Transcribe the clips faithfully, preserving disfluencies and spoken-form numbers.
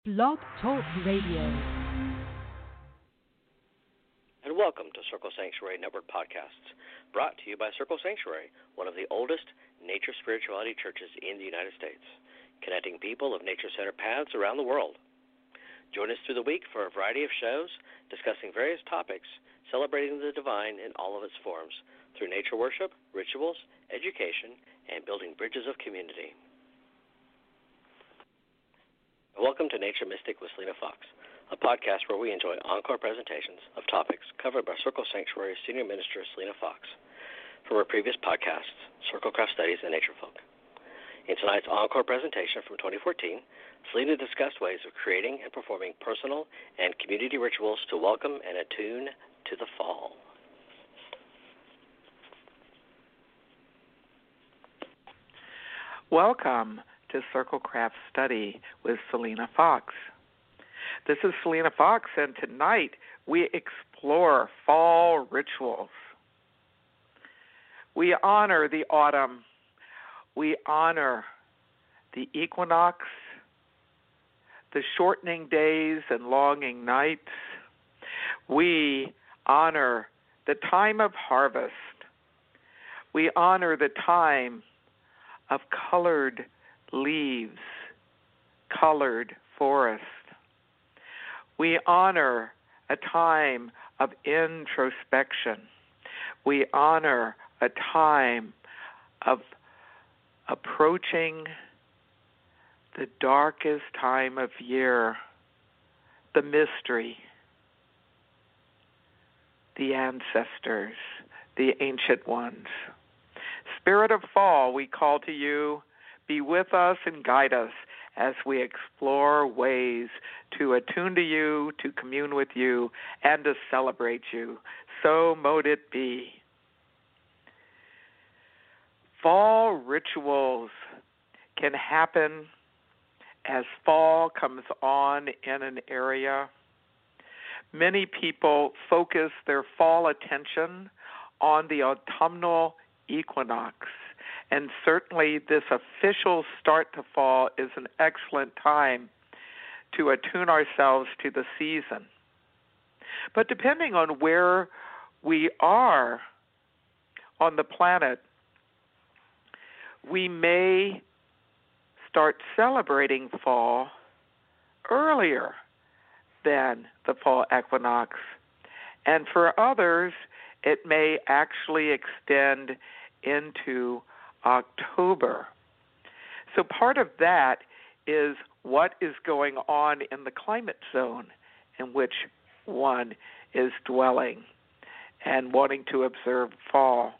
Blog Talk Radio. And welcome to Circle Sanctuary Network Podcasts, brought to you by Circle Sanctuary, one of the oldest nature spirituality churches in the United States, connecting people of nature-centered paths around the world. Join us through the week for a variety of shows discussing various topics, celebrating the divine in all of its forms, through nature worship, rituals, education, and building bridges of community. Welcome to Nature Mystic with Selena Fox, a podcast where we enjoy encore presentations of topics covered by Circle Sanctuary Senior Minister Selena Fox from her previous podcasts, Circlecraft Studies and Nature Folk. In tonight's encore presentation from twenty fourteen, Selena discussed ways of creating and performing personal and community rituals to welcome and attune to the fall. Welcome to Circlecraft Study with Selena Fox. This is Selena Fox, and tonight we explore fall rituals. We honor the autumn. We honor the equinox, the shortening days and longing nights. We honor the time of harvest. We honor the time of colored leaves, colored forest. We honor a time of introspection. We honor a time of approaching the darkest time of year, the mystery, the ancestors, the ancient ones. Spirit of fall, we call to you. Be with us and guide us as we explore ways to attune to you, to commune with you, and to celebrate you. So mote it be. Fall rituals can happen as fall comes on in an area. Many people focus their fall attention on the autumnal equinox. And certainly this official start to fall is an excellent time to attune ourselves to the season. But depending on where we are on the planet, we may start celebrating fall earlier than the fall equinox. And for others, it may actually extend into October. So part of that is what is going on in the climate zone in which one is dwelling and wanting to observe fall.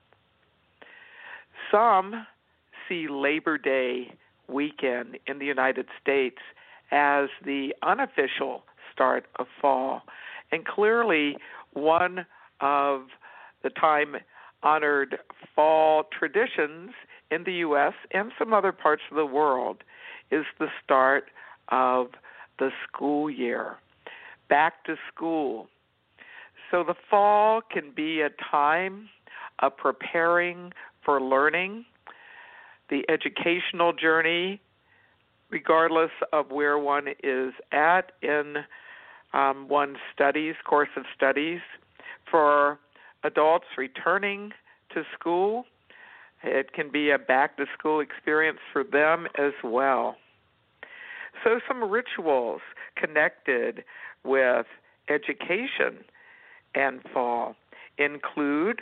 Some see Labor Day weekend in the United States as the unofficial start of fall, and clearly one of the time honored fall traditions in the U S and some other parts of the world is the start of the school year, back to school. So the fall can be a time of preparing for learning, the educational journey, regardless of where one is at in um, one's studies, course of studies. For adults returning to school, it can be a back-to-school experience for them as well. So some rituals connected with education and fall include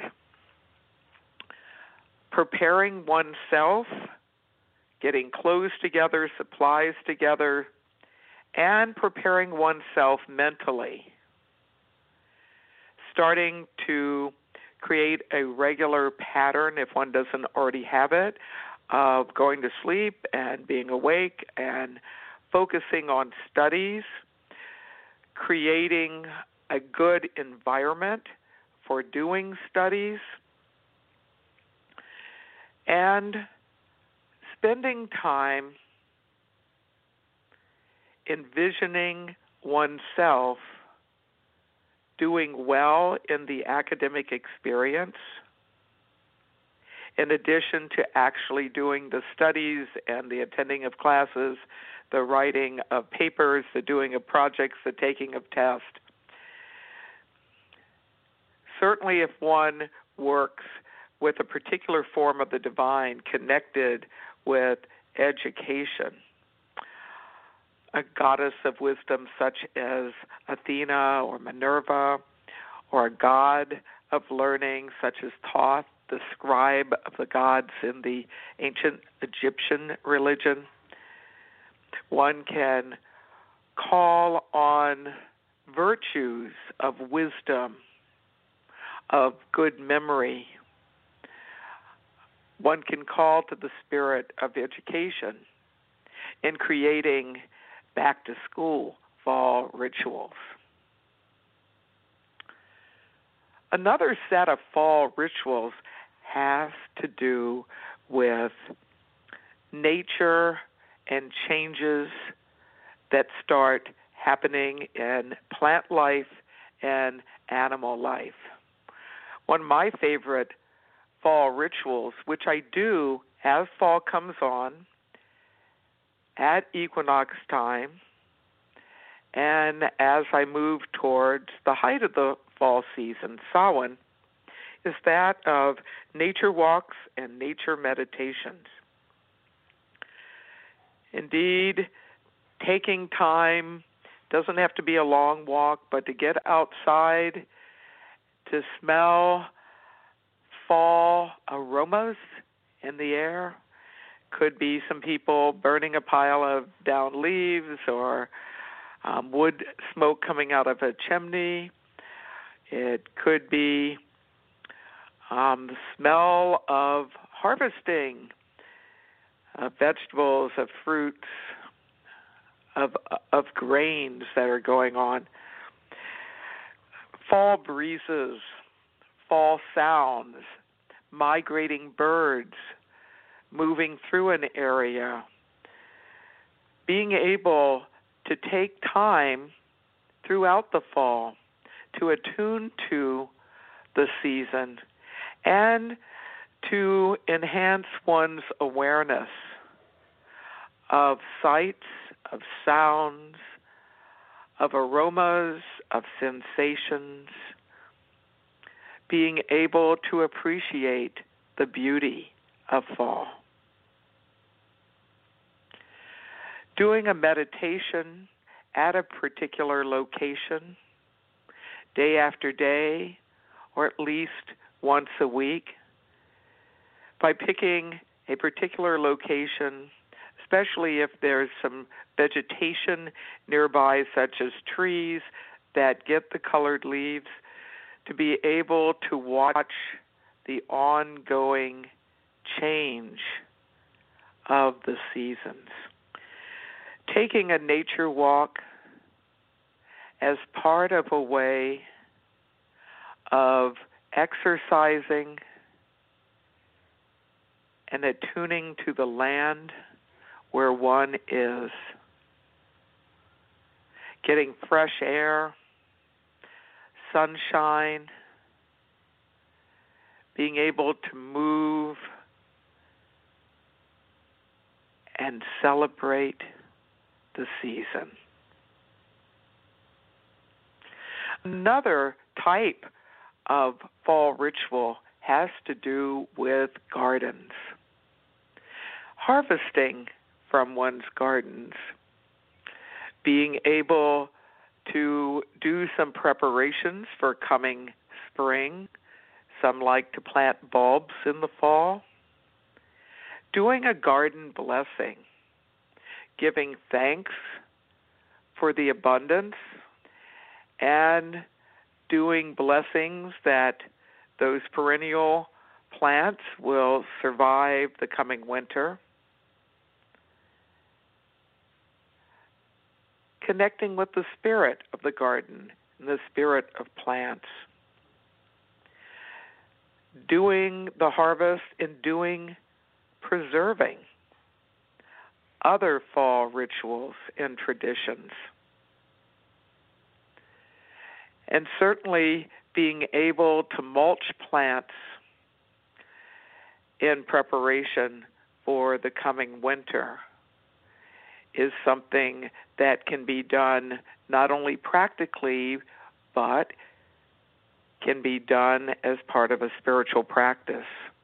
preparing oneself, getting clothes together, supplies together, and preparing oneself mentally. Starting to create a regular pattern, if one doesn't already have it, of going to sleep and being awake and focusing on studies, creating a good environment for doing studies, and spending time envisioning oneself doing well in the academic experience, in addition to actually doing the studies and the attending of classes, the writing of papers, the doing of projects, the taking of tests. Certainly if one works with a particular form of the divine connected with education, a goddess of wisdom such as Athena or Minerva, or a god of learning such as Thoth, the scribe of the gods in the ancient Egyptian religion. One can call on virtues of wisdom, of good memory. One can call to the spirit of education in creating back-to-school fall rituals. Another set of fall rituals has to do with nature and changes that start happening in plant life and animal life. One of my favorite fall rituals, which I do as fall comes on, at equinox time, and as I move towards the height of the fall season, Samhain, is that of nature walks and nature meditations. Indeed, taking time doesn't have to be a long walk, but to get outside, to smell fall aromas in the air. Could be some people burning a pile of down leaves or um, wood smoke coming out of a chimney. It could be um, the smell of harvesting of vegetables, of fruits, of of grains that are going on. Fall breezes, fall sounds, migrating birds moving through an area, being able to take time throughout the fall to attune to the season and to enhance one's awareness of sights, of sounds, of aromas, of sensations, being able to appreciate the beauty of fall. Doing a meditation at a particular location, day after day, or at least once a week, by picking a particular location, especially if there's some vegetation nearby, such as trees that get the colored leaves, to be able to watch the ongoing change of the seasons. Taking a nature walk as part of a way of exercising and attuning to the land where one is, getting fresh air, sunshine, being able to move and celebrate the season. Another type of fall ritual has to do with gardens. Harvesting from one's gardens, being able to do some preparations for coming spring. Some like to plant bulbs in the fall. Doing a garden blessing, giving thanks for the abundance, and doing blessings that those perennial plants will survive the coming winter. Connecting with the spirit of the garden and the spirit of plants. Doing the harvest and doing preserving other fall rituals and traditions. And certainly being able to mulch plants in preparation for the coming winter is something that can be done not only practically, but can be done as part of a spiritual practice.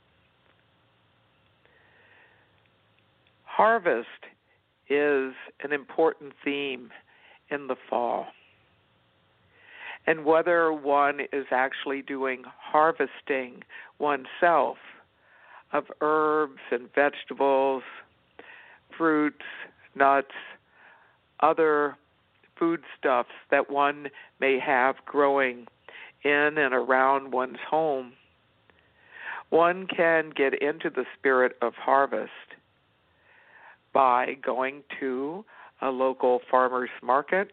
Harvest is an important theme in the fall. And whether one is actually doing harvesting oneself of herbs and vegetables, fruits, nuts, other foodstuffs that one may have growing in and around one's home, one can get into the spirit of harvest by going to a local farmer's market,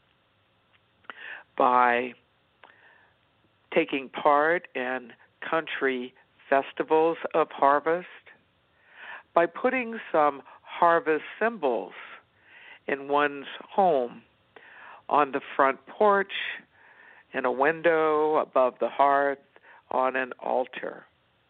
by taking part in country festivals of harvest, by putting some harvest symbols in one's home, on the front porch, in a window, above the hearth, on an altar.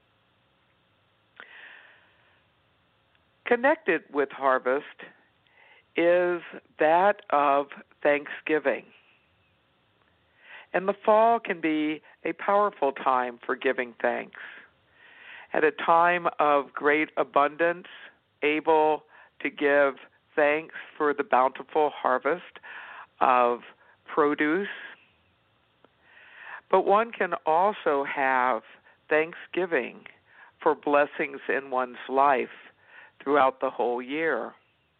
Connected with harvest is that of thanksgiving. And the fall can be a powerful time for giving thanks. At a time of great abundance, able to give thanks for the bountiful harvest of produce. But one can also have thanksgiving for blessings in one's life throughout the whole year.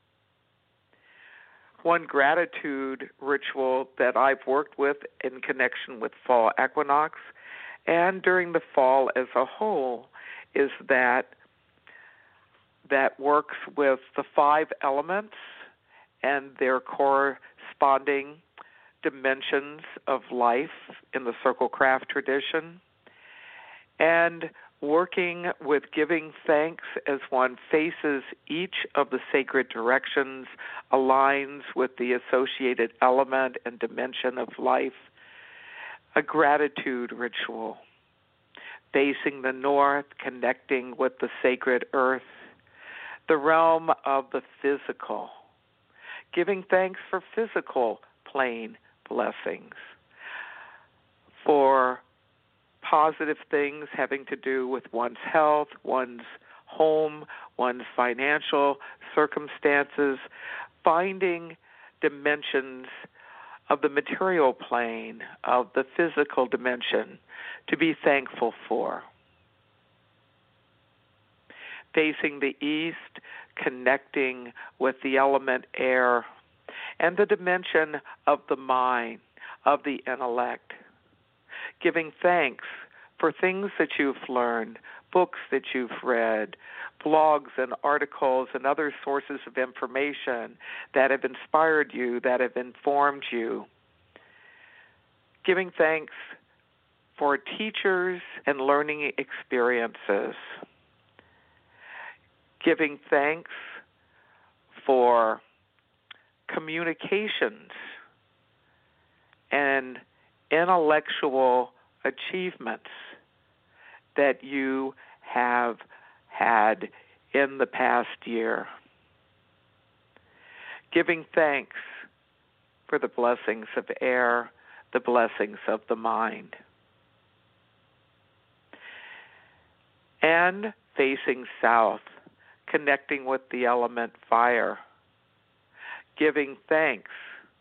One gratitude ritual that I've worked with in connection with fall equinox and during the fall as a whole is that that works with the five elements and their corresponding dimensions of life in the Circle Craft tradition, and working with giving thanks as one faces each of the sacred directions, aligns with the associated element and dimension of life, a gratitude ritual, facing the north, connecting with the sacred earth, the realm of the physical, giving thanks for physical plane blessings, for positive things having to do with one's health, one's home, one's financial circumstances, finding dimensions of the material plane, of the physical dimension to be thankful for. Facing the east, connecting with the element air and the dimension of the mind, of the intellect. Giving thanks for things that you've learned, books that you've read, blogs and articles and other sources of information that have inspired you, that have informed you. Giving thanks for teachers and learning experiences. Giving thanks for communications and intellectual achievements that you have had in the past year. Giving thanks for the blessings of air, the blessings of the mind. And facing south, connecting with the element fire. Giving thanks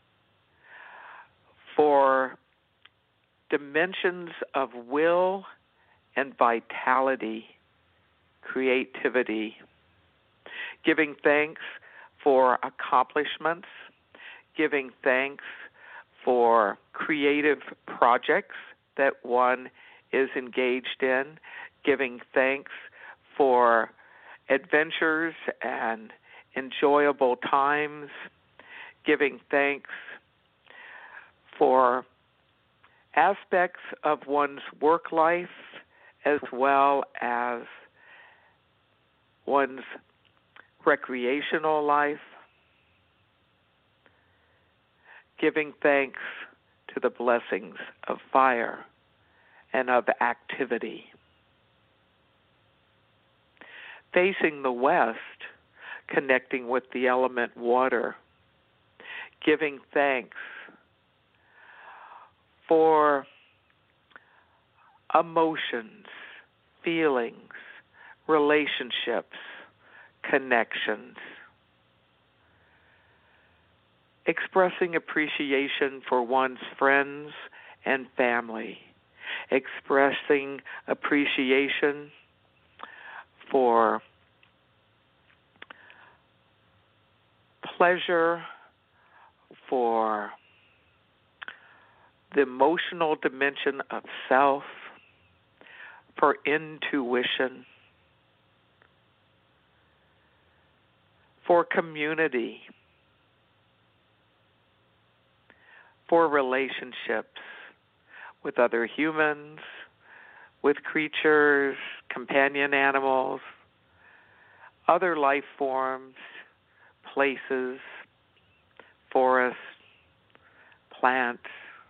for dimensions of will and vitality, creativity. Giving thanks for accomplishments. Giving thanks for creative projects that one is engaged in. Giving thanks for adventures and enjoyable times. Giving thanks for aspects of one's work life as well as one's recreational life. Giving thanks to the blessings of fire and of activity. facing the west, connecting with the element water, giving thanks for emotions, feelings, relationships, connections, expressing appreciation for one's friends and family, expressing appreciation for pleasure, for the emotional dimension of self, for intuition, for community, for relationships with other humans, with creatures, companion animals, other life forms, places, forests, plants,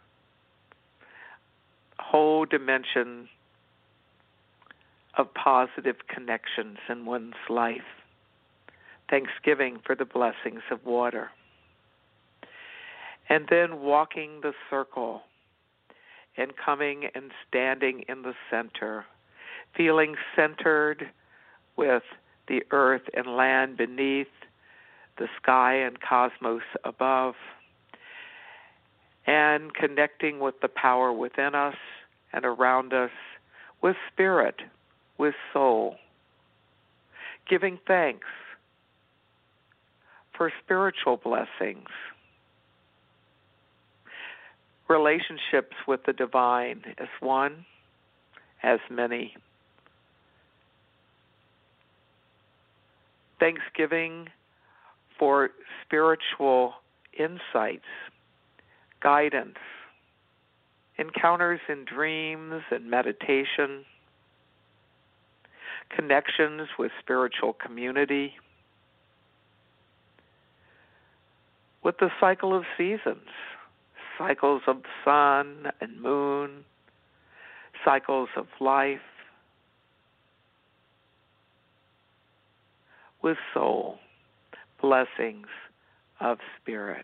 whole dimension of positive connections in one's life. Thanksgiving for the blessings of water. And then walking the circle and coming and standing in the center, feeling centered with the earth and land beneath, the sky and cosmos above, and connecting with the power within us and around us, with spirit, with soul, giving thanks for spiritual blessings, relationships with the divine as one, as many. Thanksgiving for spiritual insights, guidance, encounters in dreams and meditation, connections with spiritual community, with the cycle of seasons, cycles of sun and moon, cycles of life, with soul, blessings of spirit.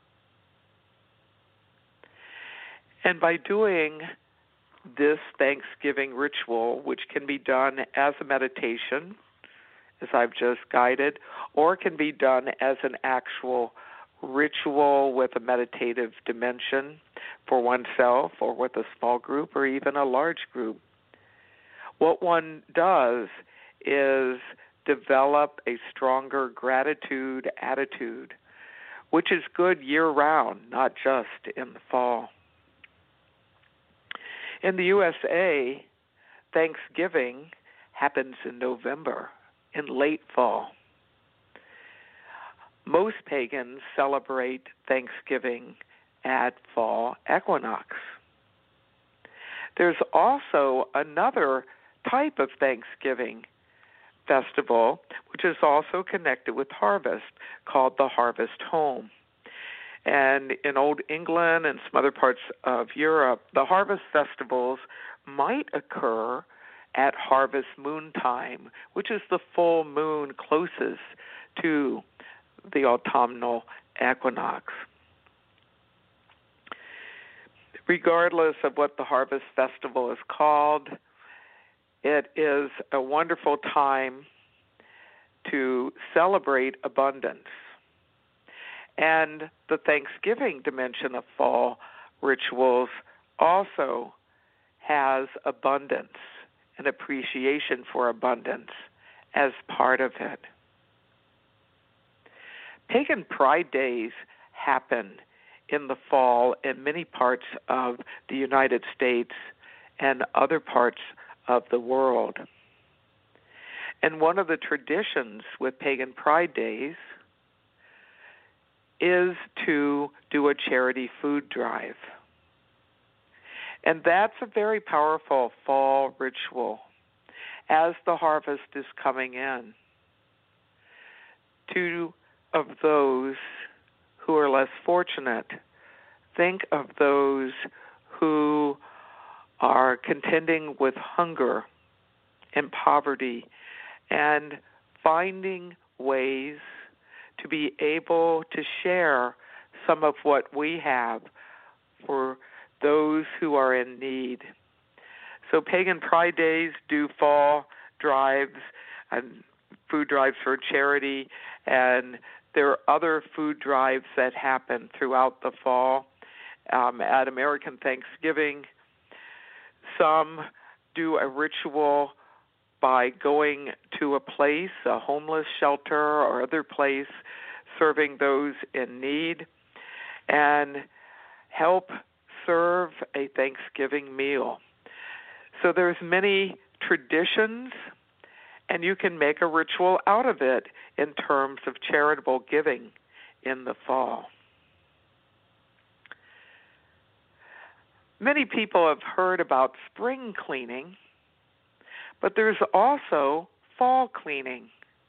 And by doing this Thanksgiving ritual, which can be done as a meditation, as I've just guided, or can be done as an actual ritual with a meditative dimension for oneself or with a small group or even a large group, what one does is develop a stronger gratitude attitude, which is good year-round, not just in the fall. In the U S A, Thanksgiving happens in November, in late fall. Most pagans celebrate Thanksgiving at fall equinox. There's also another type of Thanksgiving festival, which is also connected with harvest, called the Harvest Home. And in Old England and some other parts of Europe, the harvest festivals might occur at harvest moon time, which is the full moon closest to the autumnal equinox. Regardless of what the harvest festival is called, it is a wonderful time to celebrate abundance. And the Thanksgiving dimension of fall rituals also has abundance and appreciation for abundance as part of it. Pagan Pride Days happen in the fall in many parts of the United States and other parts of the world. And one of the traditions with Pagan Pride Days is to do a charity food drive. And that's a very powerful fall ritual as the harvest is coming in. To of those who are less fortunate, think of those who are contending with hunger and poverty and finding ways to be able to share some of what we have for those who are in need. So Pagan Pride Days do fall drives and food drives for charity, and there are other food drives that happen throughout the fall. Um, at American Thanksgiving, some do a ritual by going to a place, a homeless shelter or other place, serving those in need, and help serve a Thanksgiving meal. So there's many traditions, and you can make a ritual out of it in terms of charitable giving in the fall. Many people have heard about spring cleaning, but there's also fall cleaning.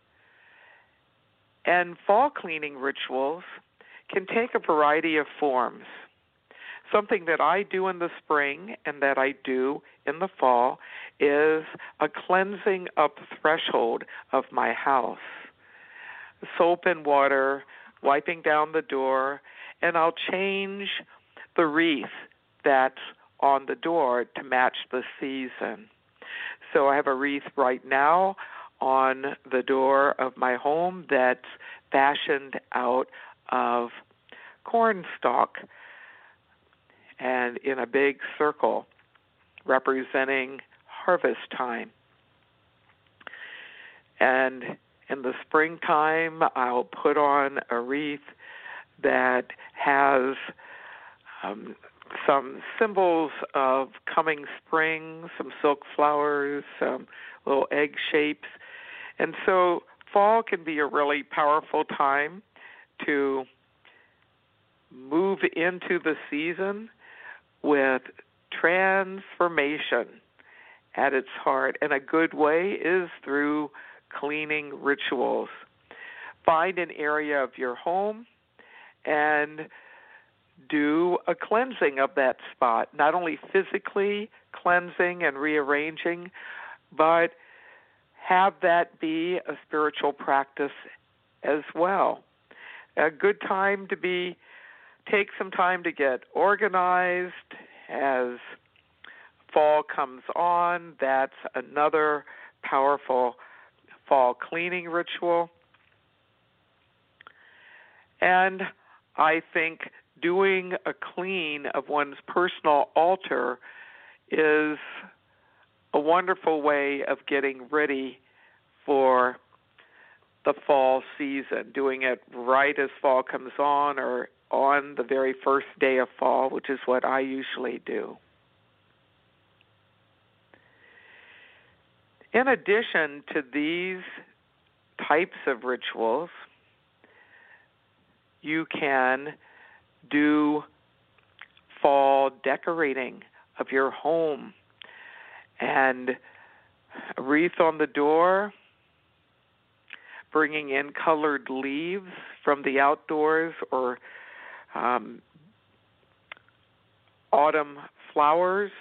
And fall cleaning rituals can take a variety of forms. Something that I do in the spring and that I do in the fall is a cleansing up threshold of my house. Soap and water, wiping down the door, and I'll change the wreath that's on the door to match the season. So I have a wreath right now on the door of my home that's fashioned out of cornstalk and in a big circle representing harvest time. And in the springtime, I'll put on a wreath that has um, some symbols of coming spring, some silk flowers, some little egg shapes. And so fall can be a really powerful time to move into the season with transformation at its heart. And a good way is through cleaning rituals. Find an area of your home and do a cleansing of that spot, not only physically cleansing and rearranging, but have that be a spiritual practice as well. A good time to be, take some time to get organized as fall comes on. That's another powerful fall cleaning ritual. And I think doing a clean of one's personal altar is a wonderful way of getting ready for the fall season, doing it right as fall comes on or on the very first day of fall, which is what I usually do. In addition to these types of rituals, you can do fall decorating of your home and a wreath on the door, bringing in colored leaves from the outdoors or um, autumn flowers,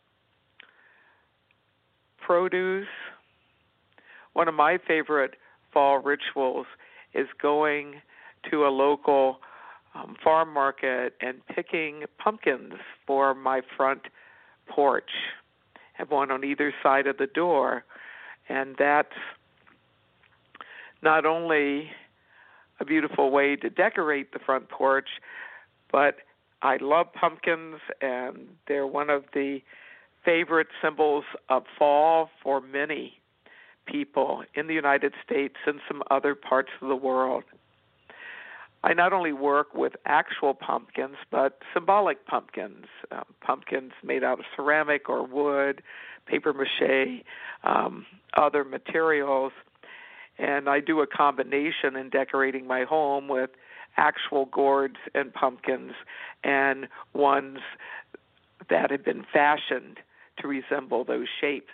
produce. One of my favorite fall rituals is going to a local um, farm market and picking pumpkins for my front porch. I have one on either side of the door, and that's not only a beautiful way to decorate the front porch, but I love pumpkins, and they're one of the favorite symbols of fall for many people in the United States and some other parts of the world. I not only work with actual pumpkins, but symbolic pumpkins, um, pumpkins made out of ceramic or wood, paper mache, um, other materials. And I do a combination in decorating my home with actual gourds and pumpkins and ones that have been fashioned to resemble those shapes.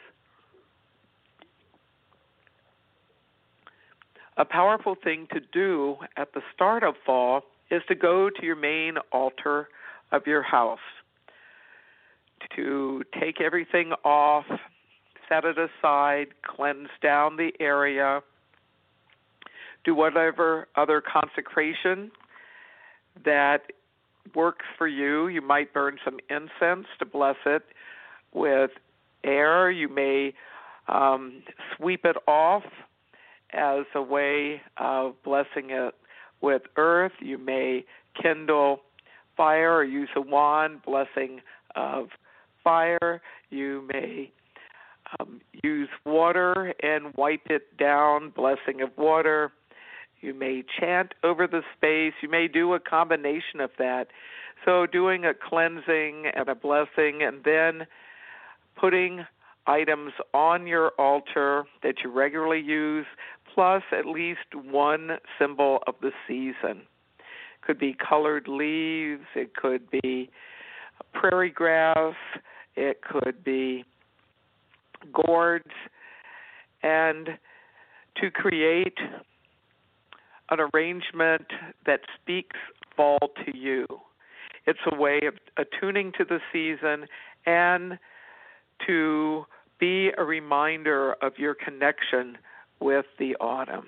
A powerful thing to do at the start of fall is to go to your main altar of your house, to take everything off, set it aside, cleanse down the area, do whatever other consecration that works for you. You might burn some incense to bless it with air. You may um, sweep it off as a way of blessing it with earth. You may kindle fire or use a wand, blessing of fire. You may um, use water and wipe it down, blessing of water. You may chant over the space. You may do a combination of that. So doing a cleansing and a blessing, and then putting items on your altar that you regularly use, plus at least one symbol of the season. It could be colored leaves. It could be prairie grass. It could be gourds. And to create an arrangement that speaks fall to you. It's a way of attuning to the season and to be a reminder of your connection with the autumn.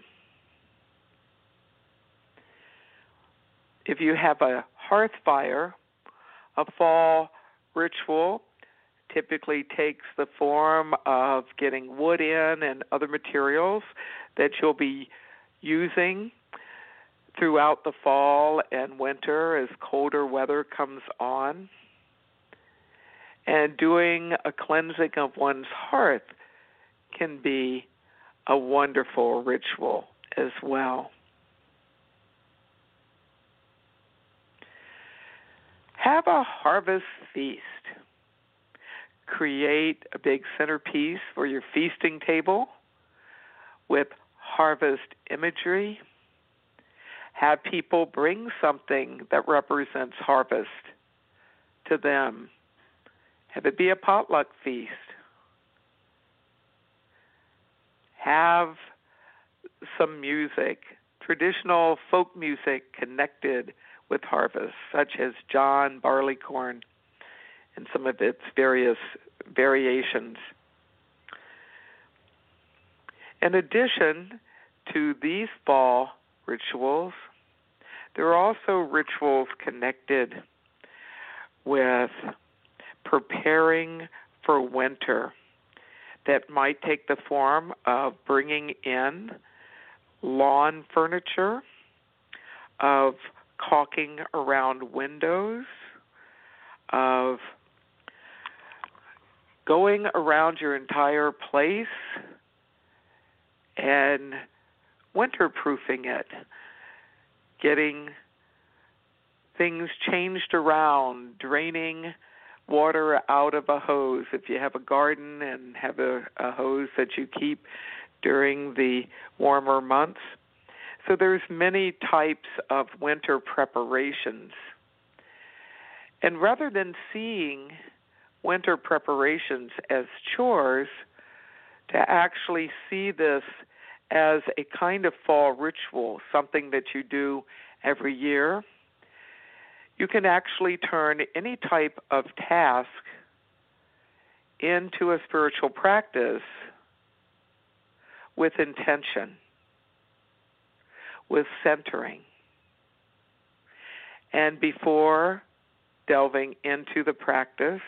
If you have a hearth fire, a fall ritual typically takes the form of getting wood in and other materials that you'll be using throughout the fall and winter as colder weather comes on. And doing a cleansing of one's hearth can be a wonderful ritual as well. Have a harvest feast. Create a big centerpiece for your feasting table with harvest imagery. Have people bring something that represents harvest to them. Have it be a potluck feast. Have some music, traditional folk music connected with harvest, such as John Barleycorn and some of its various variations. In addition to these fall rituals, there are also rituals connected with preparing for winter that might take the form of bringing in lawn furniture, of caulking around windows, of going around your entire place and winterproofing it, getting things changed around, draining water out of a hose if you have a garden and have a, a hose that you keep during the warmer months. So there's many types of winter preparations. And rather than seeing winter preparations as chores, to actually see this as a kind of fall ritual, something that you do every year, you can actually turn any type of task into a spiritual practice with intention, with centering. And before delving into the practice,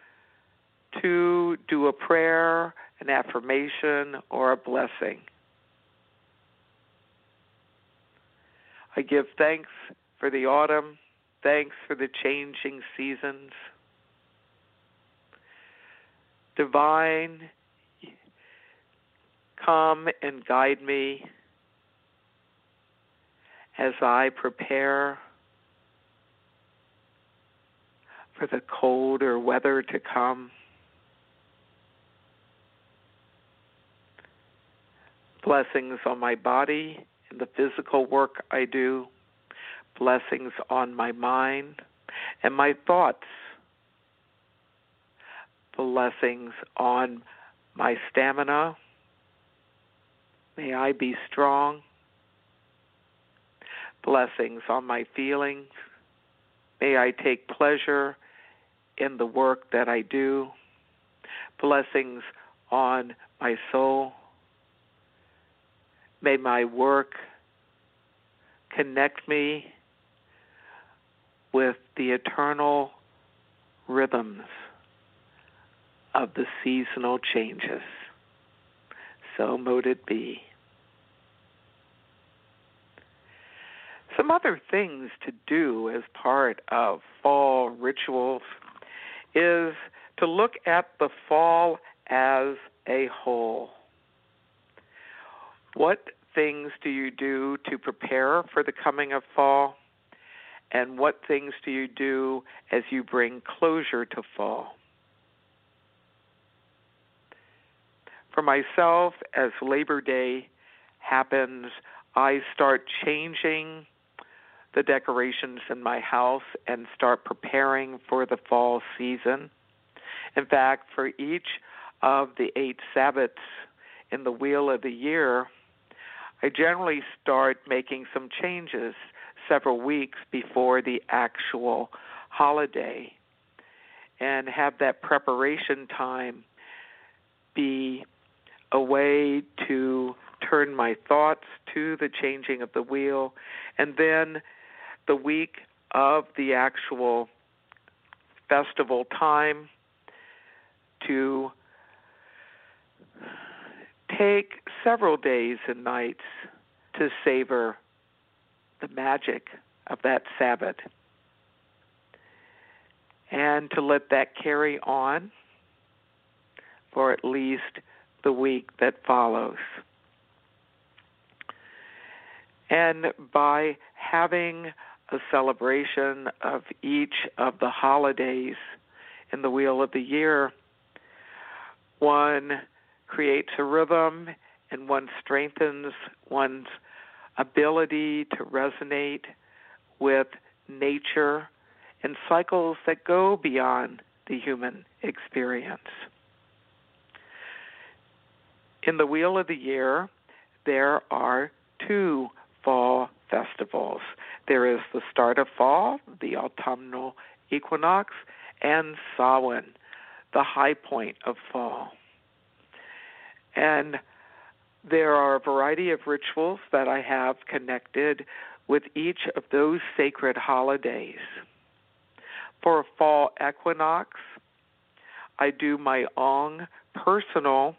to do a prayer, an affirmation, or a blessing. I give thanks for the autumn, thanks for the changing seasons. Divine, come and guide me as I prepare for the colder weather to come. Blessings on my body and the physical work I do. Blessings on my mind and my thoughts. Blessings on my stamina. May I be strong. Blessings on my feelings. May I take pleasure in the work that I do. Blessings on my soul. May my work connect me with the eternal rhythms of the seasonal changes. So mote it be. Some other things to do as part of fall rituals is to look at the fall as a whole. What things do you do to prepare for the coming of fall? And what things do you do as you bring closure to fall? For myself, as Labor Day happens, I start changing the decorations in my house and start preparing for the fall season. In fact, for each of the eight Sabbats in the Wheel of the Year, I generally start making some changes several weeks before the actual holiday and have that preparation time be a way to turn my thoughts to the changing of the wheel, and then the week of the actual festival time to take several days and nights to savor the magic of that Sabbath and to let that carry on for at least the week that follows. And by having a celebration of each of the holidays in the Wheel of the Year, one creates a rhythm and one strengthens one's ability to resonate with nature and cycles that go beyond the human experience. In the Wheel of the Year, there are two fall festivals. There is the start of fall, the autumnal equinox, and Samhain, the high point of fall. And there are a variety of rituals that I have connected with each of those sacred holidays. For a fall equinox, I do my own personal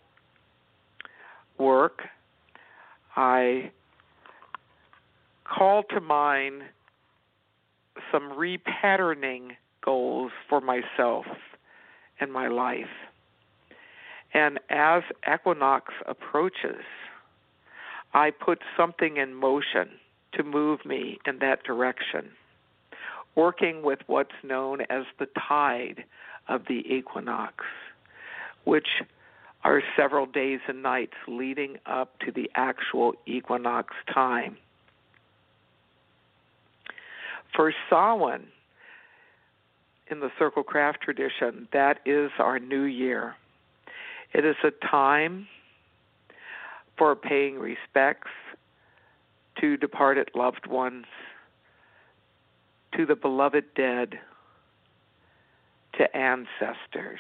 work. I call to mind some repatterning goals for myself and my life. And as equinox approaches, I put something in motion to move me in that direction, working with what's known as the tide of the equinox, which are several days and nights leading up to the actual equinox time. For Samhain, in the Circle Craft tradition, that is our new year. It is a time for paying respects to departed loved ones, to the beloved dead, to ancestors.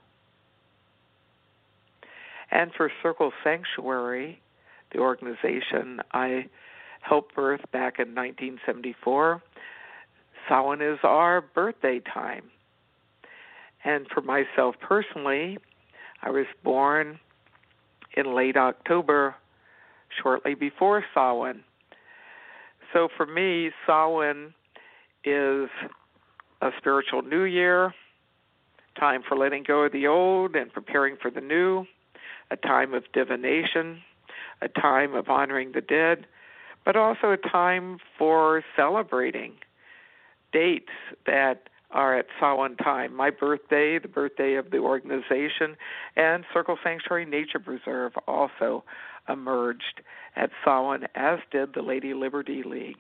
And for Circle Sanctuary, the organization I helped birth back in nineteen seventy-four, Samhain is our birthday time. And for myself personally, I was born in late October, shortly before Samhain. So for me, Samhain is a spiritual new year, time for letting go of the old and preparing for the new, a time of divination, a time of honoring the dead, but also a time for celebrating dates that are at Samhain time. My birthday, the birthday of the organization, and Circle Sanctuary Nature Preserve also emerged at Samhain, as did the Lady Liberty League.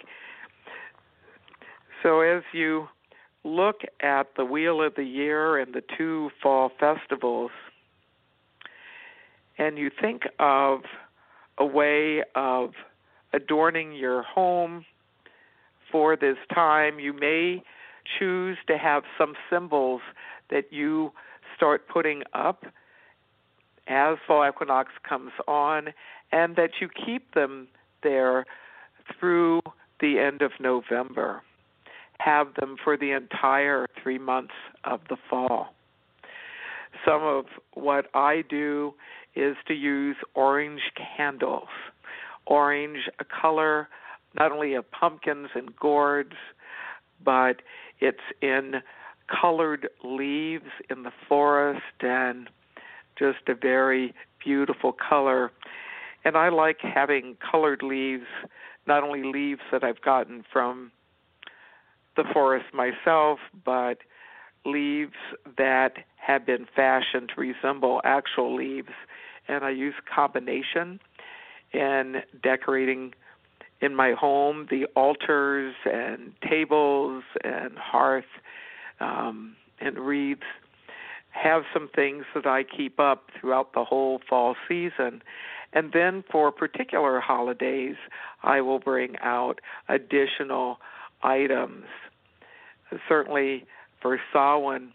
So as you look at the Wheel of the Year and the two fall festivals, and you think of a way of adorning your home for this time, you may choose to have some symbols that you start putting up as fall equinox comes on, and that you keep them there through the end of November. Have them for the entire three months of the fall. Some of what I do is to use orange candles. Orange, a color not only of pumpkins and gourds, but it's in colored leaves in the forest and just a very beautiful color. And I like having colored leaves, not only leaves that I've gotten from the forest myself, but leaves that have been fashioned to resemble actual leaves. And I use combination in decorating in my home the altars and tables and hearth um, and wreaths. Have some things that I keep up throughout the whole fall season. And then for particular holidays, I will bring out additional items. Certainly for Samhain,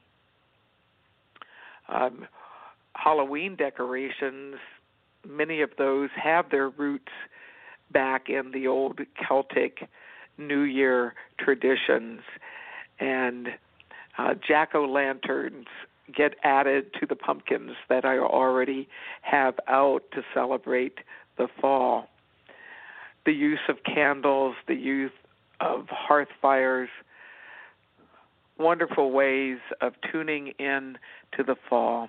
um, Halloween decorations, many of those have their roots back in the old Celtic New Year traditions. And uh, jack-o'-lanterns get added to the pumpkins that I already have out to celebrate the fall. The use of candles, the use of hearth fires, wonderful ways of tuning in to the fall.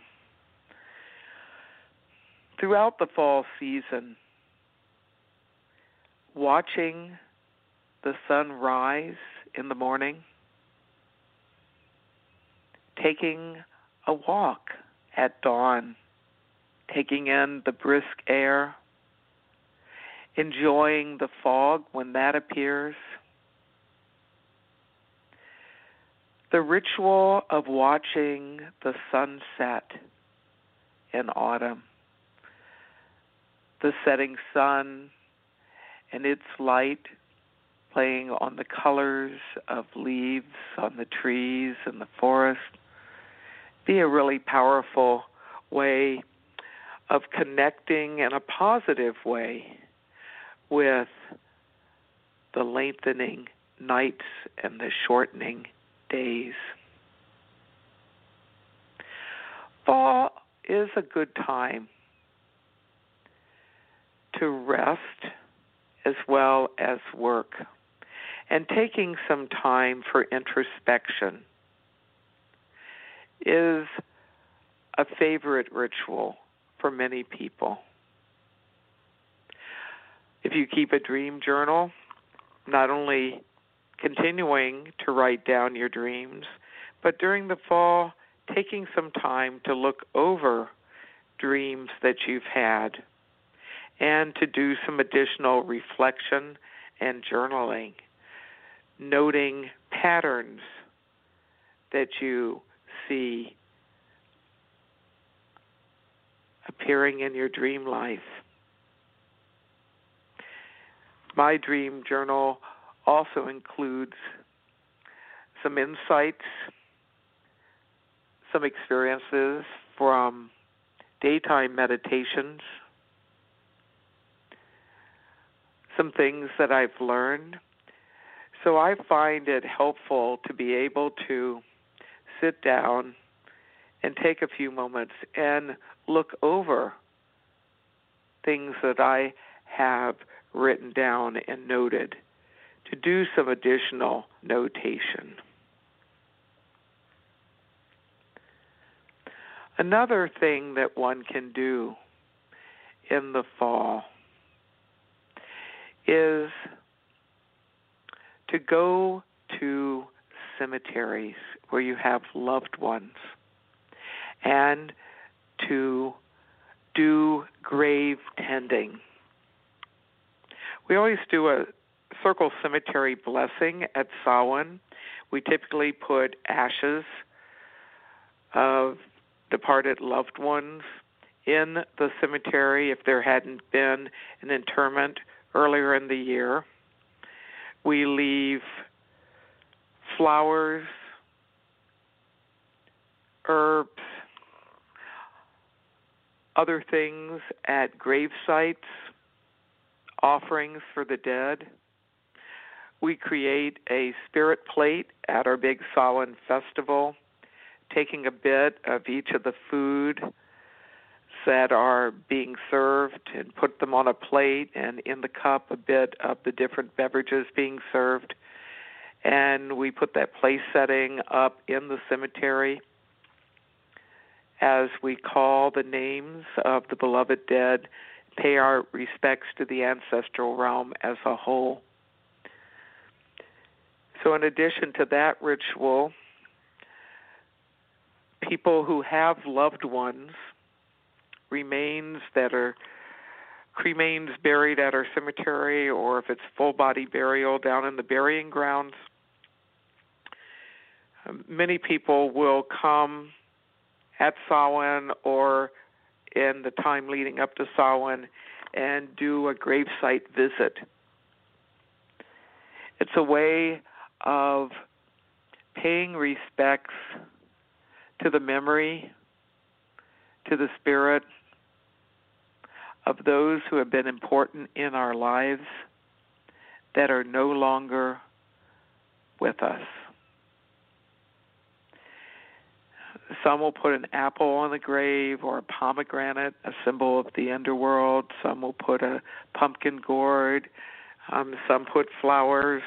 Throughout the fall season, watching the sun rise in the morning, taking a walk at dawn, taking in the brisk air, enjoying the fog when that appears. The ritual of watching the sunset in autumn, the setting sun and its light playing on the colors of leaves on the trees and the forest, be a really powerful way of connecting in a positive way with the lengthening nights and the shortening days. Fall is a good time to rest as well as work, and taking some time for introspection is a favorite ritual for many people. If you keep a dream journal, not only continuing to write down your dreams, but during the fall, taking some time to look over dreams that you've had and to do some additional reflection and journaling, noting patterns that you see appearing in your dream life. My dream journal also includes some insights, some experiences from daytime meditations, some things that I've learned. So I find it helpful to be able to sit down and take a few moments and look over things that I have written down and noted, to do some additional notation. Another thing that one can do in the fall is to go to cemeteries where you have loved ones and to do grave tending. We always do a circle cemetery blessing at Samhain. We typically put ashes of departed loved ones in the cemetery if there hadn't been an interment earlier in the year. We leave flowers, herbs, other things at grave sites, offerings for the dead. We create a spirit plate at our big Samhain festival, taking a bit of each of the food that are being served and put them on a plate, and in the cup a bit of the different beverages being served. And we put that place setting up in the cemetery as we call the names of the beloved dead, pay our respects to the ancestral realm as a whole. So in addition to that ritual, people who have loved ones, remains that are cremains buried at our cemetery, or if it's full body burial down in the burying grounds, many people will come at Samhain or in the time leading up to Samhain and do a gravesite visit. It's a way of paying respects to the memory, to the spirit of those who have been important in our lives that are no longer with us. Some will put an apple on the grave or a pomegranate, a symbol of the underworld. Some will put a pumpkin gourd. Um, some put flowers.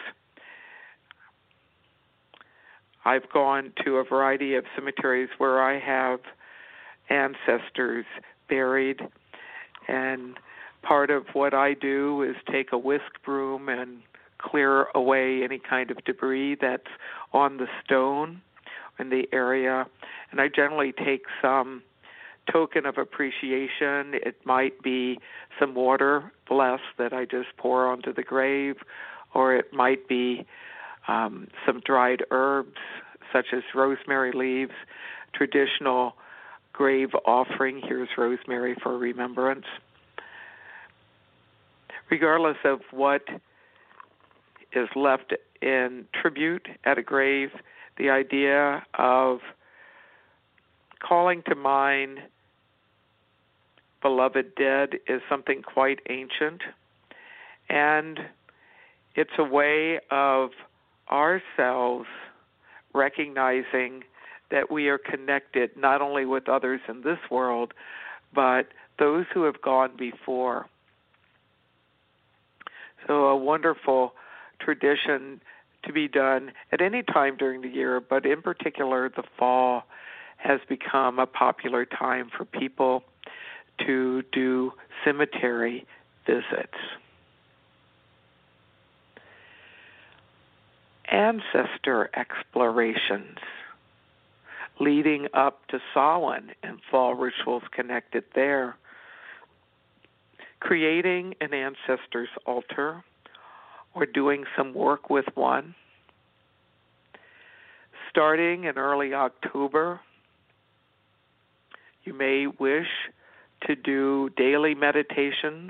I've gone to a variety of cemeteries where I have ancestors buried, and part of what I do is take a whisk broom and clear away any kind of debris that's on the stone in the area, and I generally take some token of appreciation. It might be some water blessed that I just pour onto the grave, or it might be um, some dried herbs such as rosemary leaves, traditional grave offering. Here's rosemary for remembrance. Regardless of what is left in tribute at a grave, the idea of calling to mind beloved dead is something quite ancient, and it's a way of ourselves recognizing that we are connected not only with others in this world, but those who have gone before. So a wonderful tradition to be done at any time during the year, but in particular the fall has become a popular time for people to do cemetery visits. Ancestor explorations leading up to Samhain and fall rituals connected there. Creating an ancestor's altar or doing some work with one. Starting in early October, you may wish to do daily meditations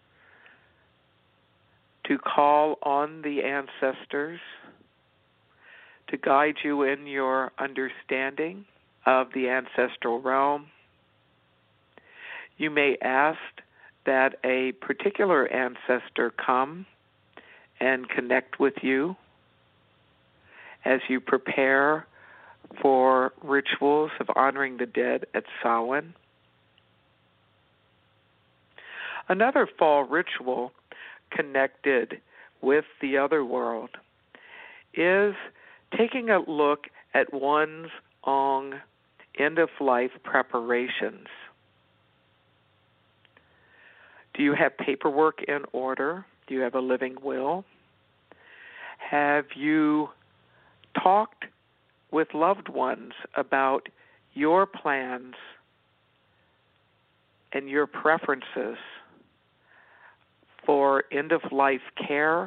to call on the ancestors to guide you in your understanding of the ancestral realm. You may ask that a particular ancestor come and connect with you as you prepare for rituals of honoring the dead at Samhain. Another fall ritual connected with the other world is taking a look at one's own end-of-life preparations. Do you have paperwork in order? Do you have a living will? Have you talked with loved ones about your plans and your preferences for end-of-life care,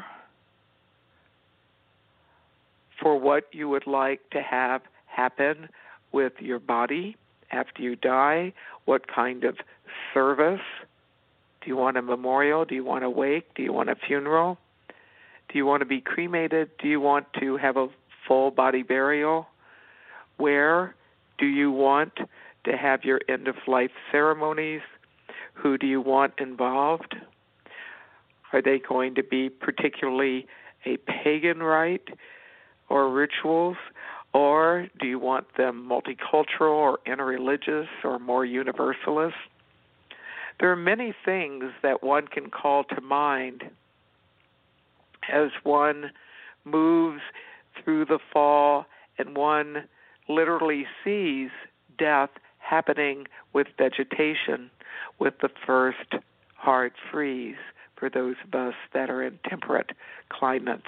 for what you would like to have happen with your body after you die? What kind of service? Do you want a memorial? Do you want a wake? Do you want a funeral? Do you want to be cremated? Do you want to have a full body burial? Where do you want to have your end-of-life ceremonies? Who do you want involved? Are they going to be particularly a pagan rite or rituals, or do you want them multicultural or interreligious or more universalist? There are many things that one can call to mind as one moves through the fall and one literally sees death happening with vegetation, with the first hard freeze for those of us that are in temperate climates.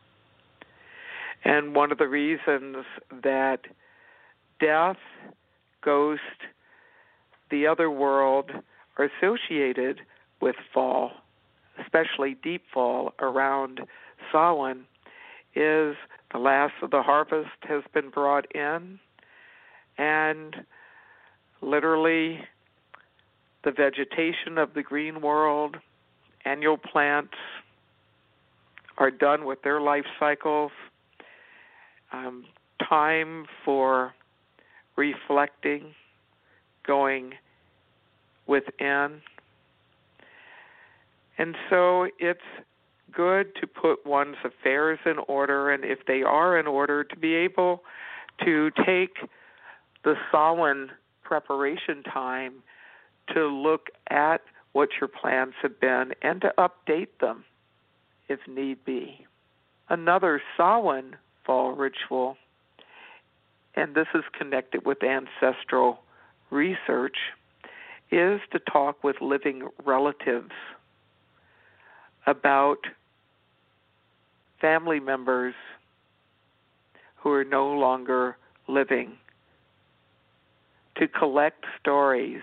And one of the reasons that death, ghost, the other world are associated with fall, especially deep fall around Samhain, is the last of the harvest has been brought in, and literally the vegetation of the green world, annual plants, are done with their life cycles. Um, time for reflecting, going within. And so it's good to put one's affairs in order, and if they are in order, to be able to take the Samhain preparation time to look at what your plans have been and to update them if need be. Another Samhain fall ritual, and this is connected with ancestral research, is to talk with living relatives about family members who are no longer living, to collect stories,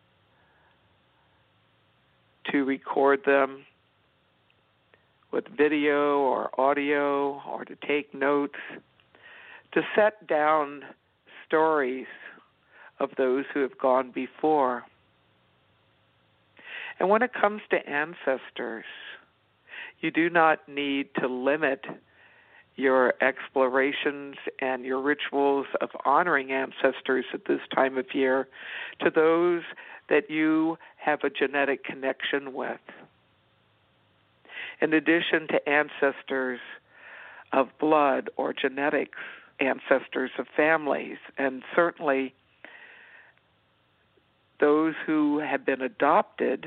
to record them with video or audio, or to take notes, to set down stories of those who have gone before. And when it comes to ancestors, you do not need to limit your explorations and your rituals of honoring ancestors at this time of year to those that you have a genetic connection with. In addition to ancestors of blood or genetics, ancestors of families, and certainly those who have been adopted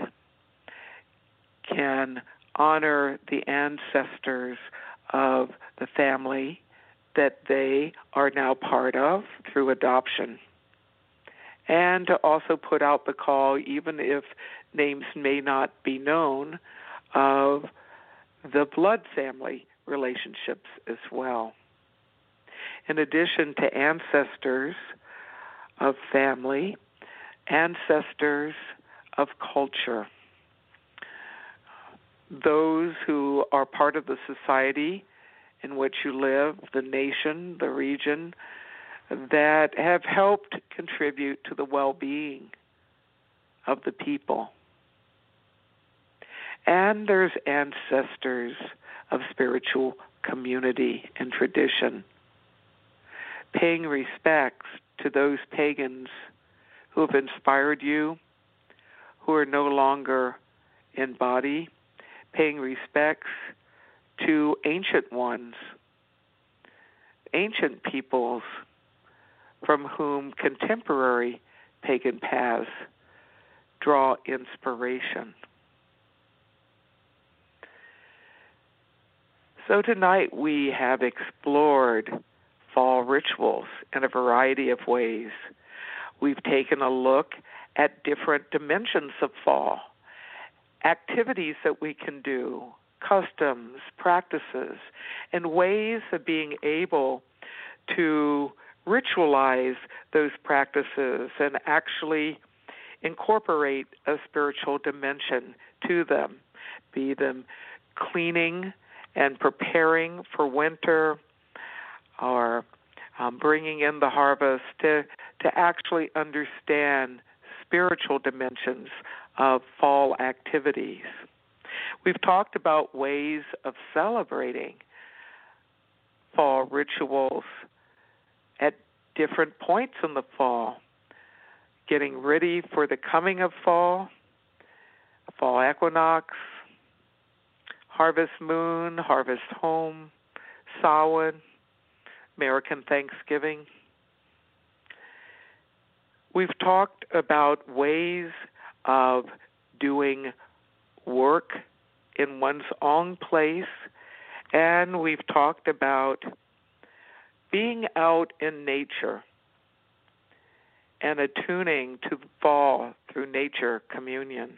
can honor the ancestors of the family that they are now part of through adoption. And to also put out the call, even if names may not be known, of the blood family relationships as well. In addition to ancestors of family, ancestors of culture, those who are part of the society in which you live, the nation, the region, that have helped contribute to the well-being of the people. And there's ancestors of spiritual community and tradition, paying respects to those pagans who have inspired you, who are no longer in body, paying respects to ancient ones, ancient peoples from whom contemporary pagan paths draw inspiration. So tonight we have explored fall rituals in a variety of ways. We've taken a look at different dimensions of fall, activities that we can do, customs, practices, and ways of being able to ritualize those practices and actually incorporate a spiritual dimension to them, be them cleaning and preparing for winter, or um, bringing in the harvest, to, to actually understand spiritual dimensions of fall activities. We've talked about ways of celebrating fall rituals at different points in the fall, getting ready for the coming of fall, fall equinox, harvest moon, harvest home, Samhain, American Thanksgiving. We've talked about ways of doing work in one's own place, and we've talked about being out in nature and attuning to the fall through nature communion.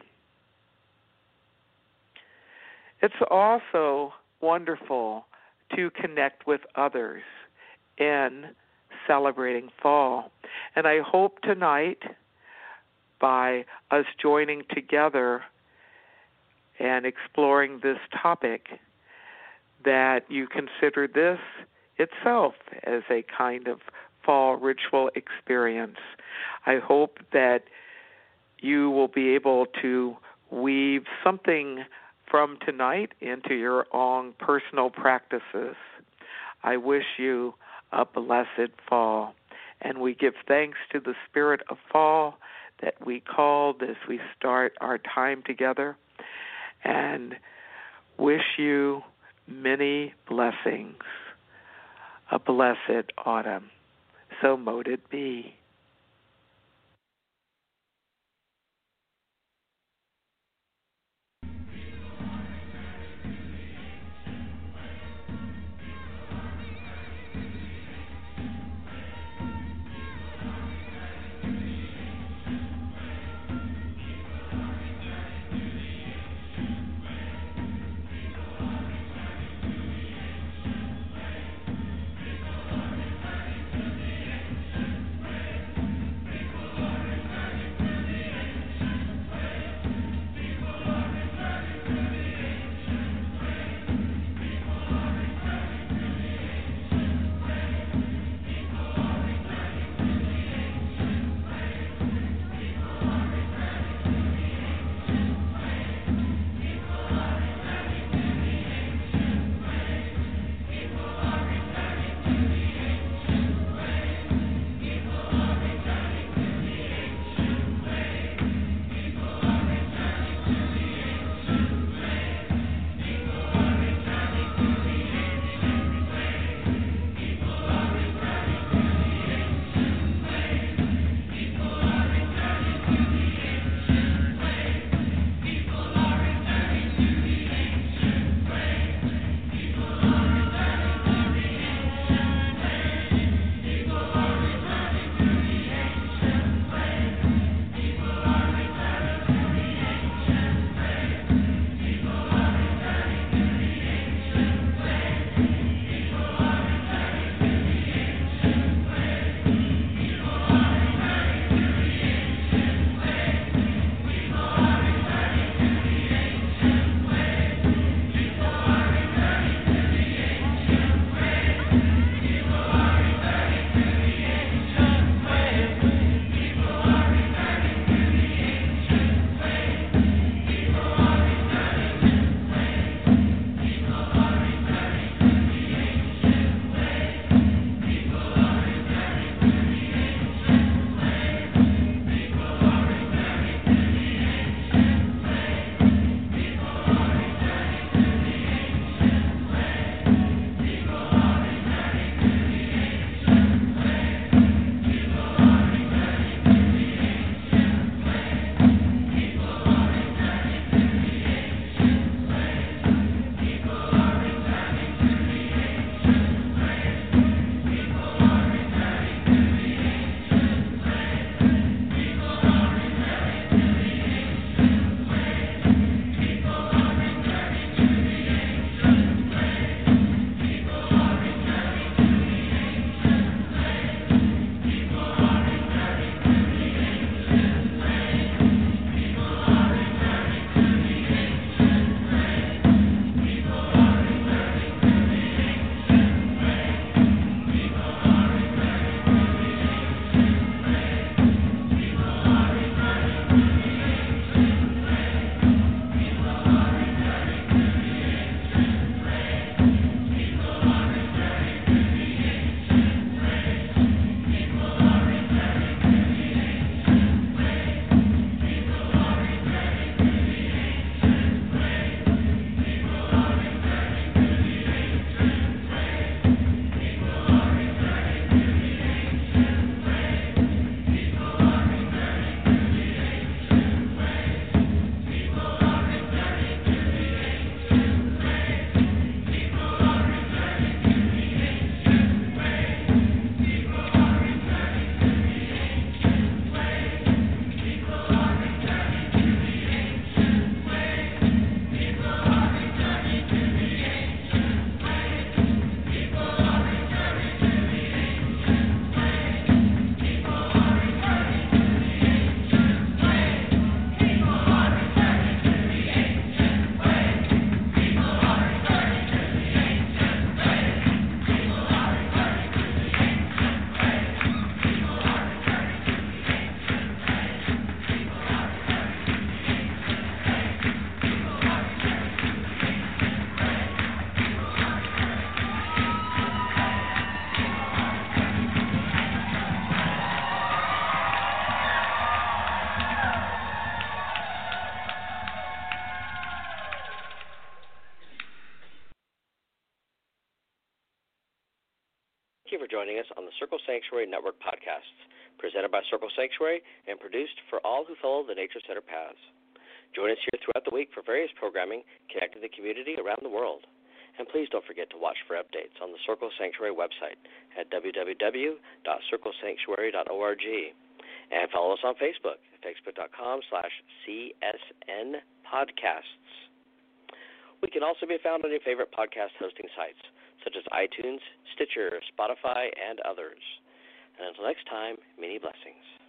It's also wonderful to connect with others in celebrating fall. And I hope tonight, by us joining together and exploring this topic, that you consider this itself as a kind of fall ritual experience. I hope that you will be able to weave something from tonight into your own personal practices. I wish you a blessed fall, and we give thanks to the spirit of fall that we called as we start our time together, and wish you many blessings. A blessed autumn. So mote it be. for joining us on the Circle Sanctuary Network podcasts, presented by Circle Sanctuary and produced for all who follow the Nature Center paths. Join us here throughout the week for various programming connecting the community around the world. And please don't forget to watch for updates on the Circle Sanctuary website at w w w dot circle sanctuary dot org. And follow us on Facebook at facebook.com slash CSN podcasts. We can also be found on your favorite podcast hosting sites, such as iTunes, Stitcher, Spotify, and others. And until next time, many blessings.